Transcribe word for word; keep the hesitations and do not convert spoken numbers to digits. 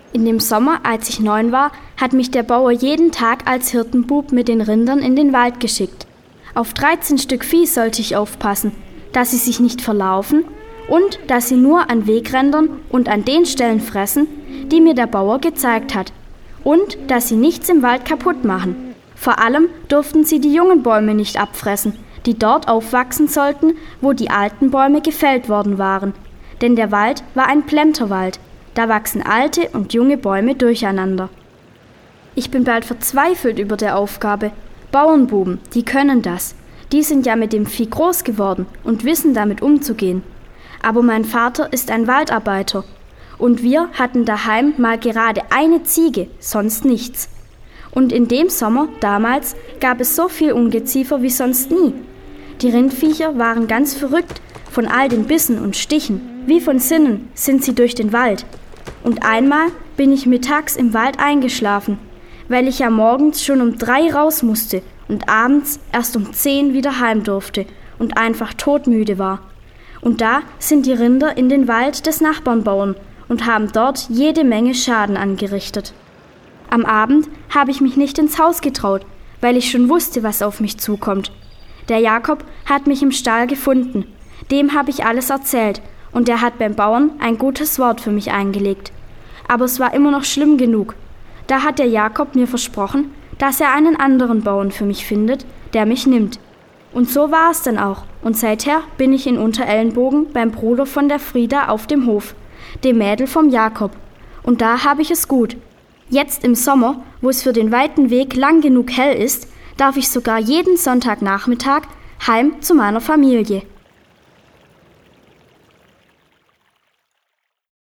In dem Sommer, als ich neun war, hat mich der Bauer jeden Tag als Hirtenbub mit den Rindern in den Wald geschickt. Auf dreizehn Stück Vieh sollte ich aufpassen, dass sie sich nicht verlaufen und dass sie nur an Wegrändern und an den Stellen fressen, die mir der Bauer gezeigt hat, und dass sie nichts im Wald kaputt machen. Vor allem durften sie die jungen Bäume nicht abfressen, die dort aufwachsen sollten, wo die alten Bäume gefällt worden waren. Denn der Wald war ein Plenterwald, da wachsen alte und junge Bäume durcheinander. Ich bin bald verzweifelt über der Aufgabe. Bauernbuben, die können das. Die sind ja mit dem Vieh groß geworden und wissen damit umzugehen. Aber mein Vater ist ein Waldarbeiter und wir hatten daheim mal gerade eine Ziege, sonst nichts. Und in dem Sommer, damals, gab es so viel Ungeziefer wie sonst nie. Die Rindviecher waren ganz verrückt von all den Bissen und Stichen. Wie von Sinnen sind sie durch den Wald. Und einmal bin ich mittags im Wald eingeschlafen, weil ich ja morgens schon um drei raus musste und abends erst um zehn wieder heim durfte und einfach todmüde war. Und da sind die Rinder in den Wald des Nachbarn Bauern und haben dort jede Menge Schaden angerichtet. Am Abend habe ich mich nicht ins Haus getraut, weil ich schon wusste, was auf mich zukommt. Der Jakob hat mich im Stall gefunden. Dem habe ich alles erzählt und er hat beim Bauern ein gutes Wort für mich eingelegt. Aber es war immer noch schlimm genug. Da hat der Jakob mir versprochen, dass er einen anderen Bauern für mich findet, der mich nimmt. Und so war es dann auch. Und seither bin ich in Unterellenbogen beim Bruder von der Frieda auf dem Hof, dem Mädel vom Jakob. Und da habe ich es gut. Jetzt im Sommer, wo es für den weiten Weg lang genug hell ist, darf ich sogar jeden Sonntagnachmittag heim zu meiner Familie.